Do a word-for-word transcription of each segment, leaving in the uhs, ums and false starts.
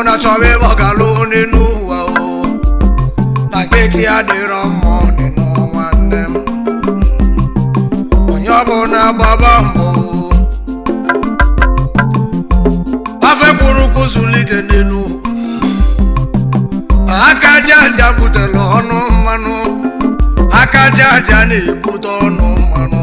Ona chobe bagalu nínú wa o na keti adiro money no one them Onyobo na baba mbo Afe kuruku sulige nínú Akajaja butelo onu manu Akajaja ni buto onu manu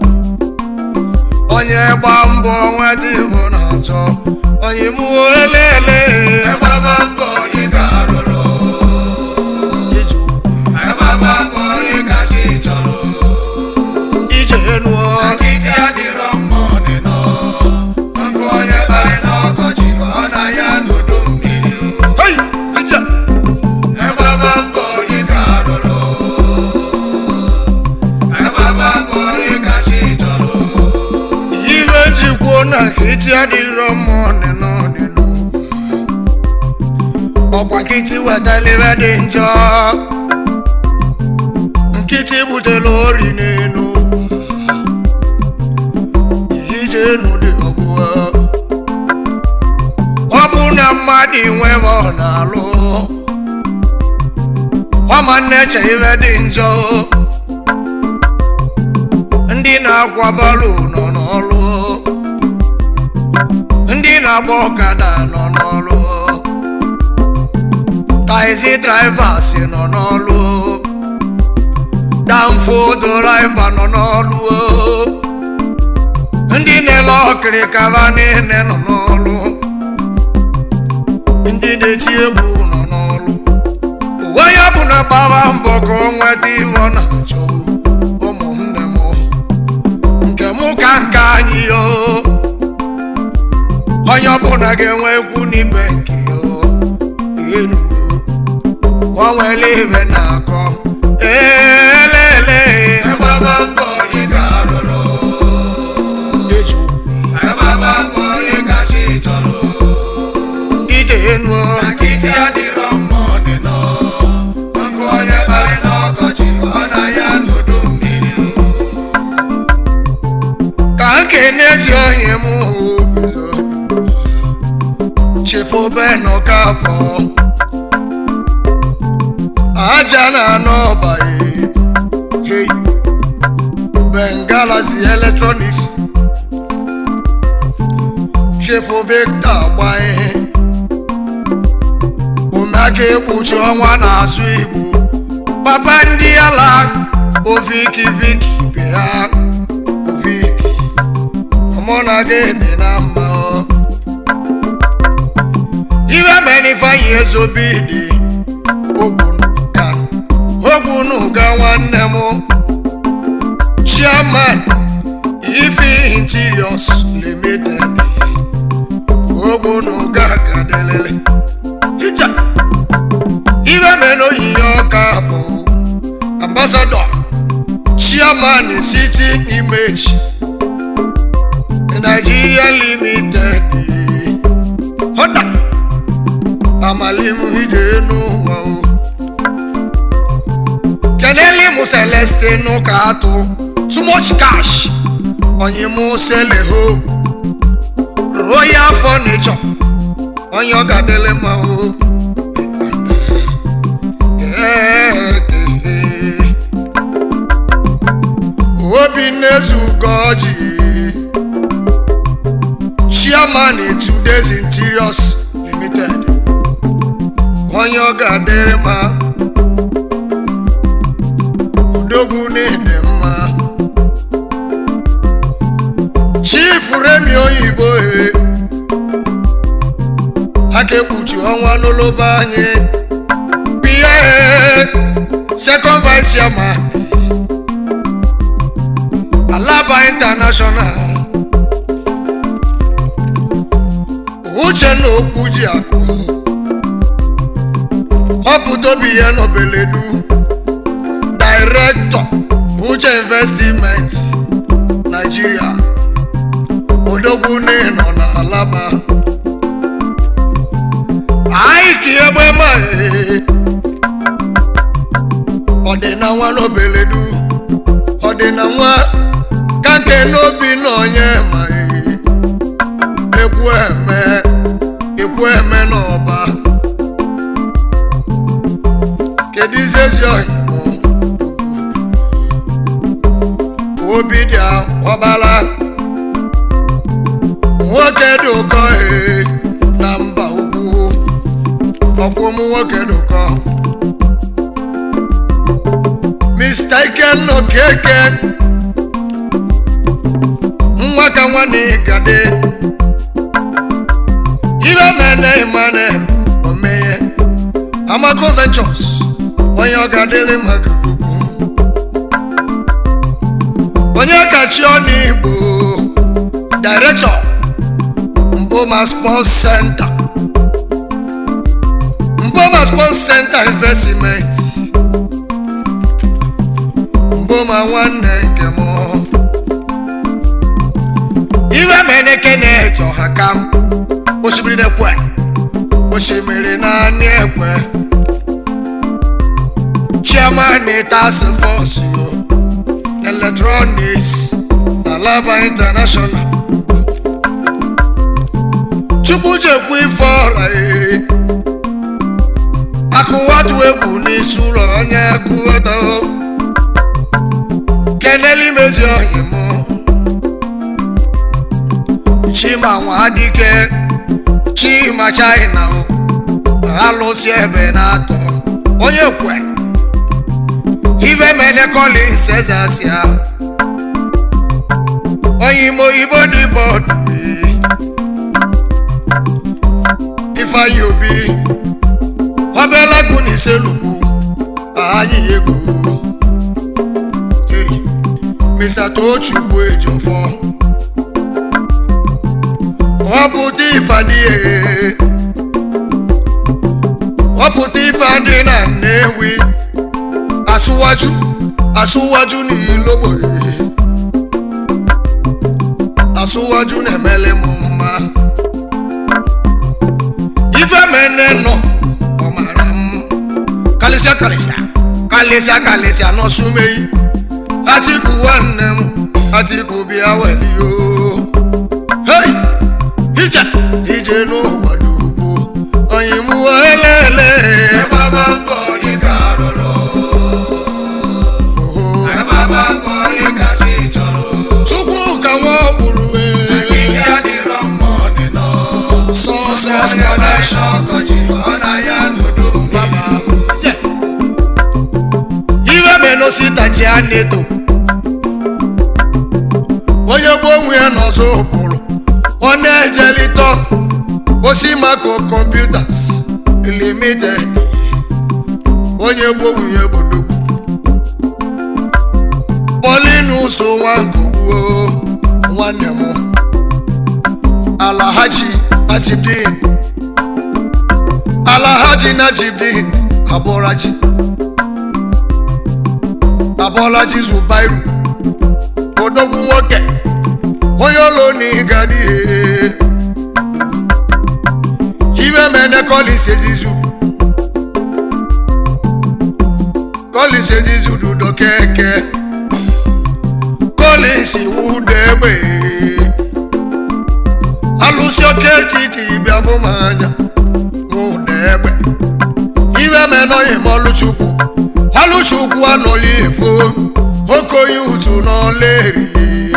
Onye gba mbọ nweta ivo na achọ Onye mu elele Baba mbọ dị ka arụrụ Iju Baba mbọ dị ka chi chọrọ Ije enuo Nkịtị adịrọ mma ọnịnọ Nkụ onye kparị n'ọkọchị ka ọ na ya n'udu mmiri Hey! Ije! Baba mbọ dị ka arụrụ Baba mbọ dị ka chi chọrọ Iwe jikwuo na nkịtị adịrọ mma ọnịnọ ọnịnọ Ọkwa nkịtị wetala iwe dị njọ Nkịtị butela ori n'enu Ije enu dị ọbụwa Ọ bụ na mmadụ nwebe ọ na-alụ Ọ ma nneche iwe dị njọ Ndị na-akwa bọọlụ nọ n'ọlụ Ndị na-agba ọkada nọ n'ọlụ Taxi drivers nọ n'ọlụ Danfo driver nọ n'ọlụ Ndị na-ele ọkịrịkaba niile nọ n'ọlụ Ndị na-eti egwu nọ n'ọlụ Onye bụ na gbaba mbọ ka o nweta iwe ọ na-achọ ụmụnne m nke mụ ka nke anyị yo Onye ọbụla ga-enwe ekwu n'ibe nke yo enu o nwere ibe na-akọ elele Baba mbọ dị ka arụrụ eju Baba mbọ dị ka chi chọrọ ije enu Nkịtị adịrọ mma ọnịnọ Nkụ onye kparị n'ọkọchị ka ọ na ya n'udu mmiri ka nke n'ezi onye m chefu benọ kafọ aja na anọba hey Bengalazi Electronics chefu Victor gbanye Omeke ekpuchi ọnwa na-asụ Igbo papa ndị ala oviki viki bịa oviki mụ na gị dị na mma iwe menifeanyi ezobidi ogbunuga ogbunuga nwanne m chairman Ife Interiors Limited ogbunuga gadelele ija iwe menoyiye ọka bụ ambassador chairman City Image Nigeria Limited Hoda Amalimu hijenu wao Keneli mu Celeste no kato Too much cash Onye mu sele home Royal Furniture Onye ogadele ma o Obi nezu goji Chairman Today's Interiors Limited Onye ogadele ma Udogwu n'ide mma Chief Remi Oyibo e Aka ekpuchi ọnwa n'oloba anyị P A Second Vice Chairman Alaba International Uchenna Okwujiakụ Ọpụtobi ya n'Obeledu Director Uche Investment Nigeria Odogwu nọ na Alaba Aiki egbe ma Ọdịna nwa n'Obeledu Ọdịna nwa Kanke n'obi n'onye ma Ekwu eme Ekwu eme nọ n'ọba kedu izezi ọhịmụ obi dị ọbala nwoke dị ụkọ ee na mba ugwu ọkwụ m nwoke dị ụkọ Mister Ikenna Okeke nwa ka nwanne gade ibe mene imane omeye Amako Ventures onye ọ ga-adịrị maka onye kachi ọnụ Igbo Director Mboma Sports Center Mboma Sports Center Investment Mboma nwanne nke m iwe mene kene eto hakam osimiri nekwe osimiri na ani ekwe Chairman task force electronics na Laba International Chukwu ifora e akuwatu egwu n'isi ụlọ onye akuwata keneli mezi ohimo Chima Nwadike Chima China alụsi ebe na-atọ onye kwe ive mene Collins Ezasia onye imo Igbo dị bọọdụ Ifeanyi Obi obela guniselugwu anyị ego Mister Tochukwu Ejofọ ọpụta ifadi ọpụta ifadi na Nnewi asụwaju asụwaju n'Ilogbo asụwaju na-emele m mma ife mene nọ ọmara m kalịsịa kalịsịa kalịsịa kalịsịa n'Osumeyi Atiku nwanne m Atiku bịa welio hey ije ije n'ụwa dugbo onye mụ elele baba mbori karolo baba mbori kachichoro Chukwu ka nwa gburu e ya dịrọ mmọnị nọ Success Connection ọna ya nudo baba iwe menosita ji aneto onye gbo ya n'ọzọ ụkpụrụ ọ na-ejelitọ Osimako Computers Limited onye gbo ya gbodogbu Paulinus Nwankogbuo nwanne m Alhaji Najibdin Alhaji Najibdin Aboraji Abolaji Zubairu odogwu nwoke onye ụlọ n'igadi iwe mene Collins Ezizu Collins Ezizu dudo keke Collins wude egbe alụsị oke etiti bịa bụ m anya wude egbe iwe mene onye m Ọlụchukwu Ọlụchukwu anọli efo okoyi utu n'ọleri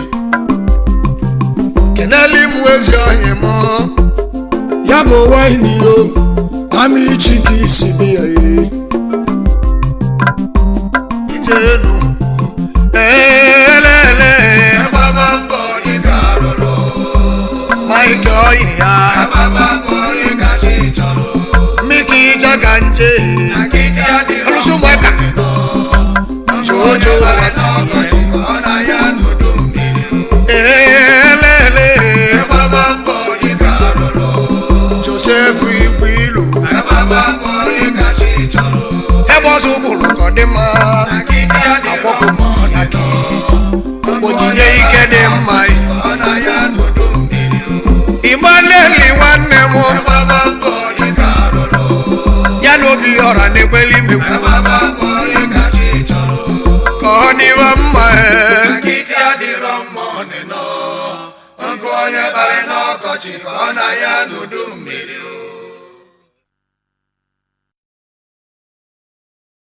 keneli mwezi onye m ya bụ wine yo ami chiki sibi ayi ijenu elele baba mbori karolo Mike oya baba mbori kachichoro Miki Jaganje akiti adịrọ Olusumaka Jojo Wati ọna ya nudo mmiri elele baba mbori karolo Joseph Igwilu baba mbori kachichoro ebe ọzọ ụbụrụ ka ọ dị mma akiti adịrọ akwọkwọ ya gị onyinye ike dị mma ọna ya nudo mmiri Ịgbaleli nwanne m baba mbori karolo ya na obi ọra na-egbeli megwu baba mbori kachichoro ka ọ dịwa mma akiti adịrọ mmọnị nọ nkụ onye bara n'ọkọchị ka ọ na ya n'udu mmiri